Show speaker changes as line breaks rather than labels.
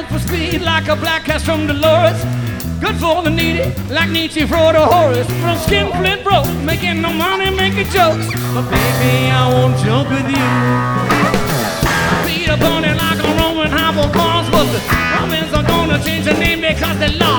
Good for speed like a black cat from Dolores. Good for the needy like Nietzsche, Freud, or Horace. From skin flint broke, making no money, making jokes. But baby, I won't joke with you. Beat a bunny like a Roman Hobble cause. But the Romans are gonna change the name because they lost.